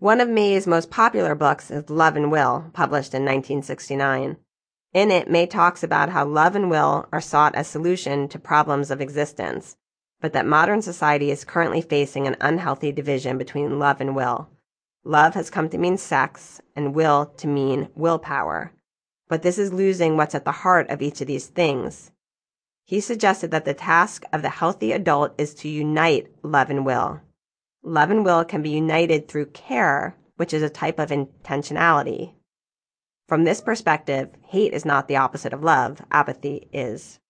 One of May's most popular books is Love and Will, published in 1969. In it, May talks about how love and will are sought as solution to problems of existence, but that modern society is currently facing an unhealthy division between love and will. Love has come to mean sex, and will to mean willpower. But this is losing what's at the heart of each of these things. He suggested that the task of the healthy adult is to unite love and will. Love and will can be united through care, which is a type of intentionality. From this perspective, hate is not the opposite of love, apathy is.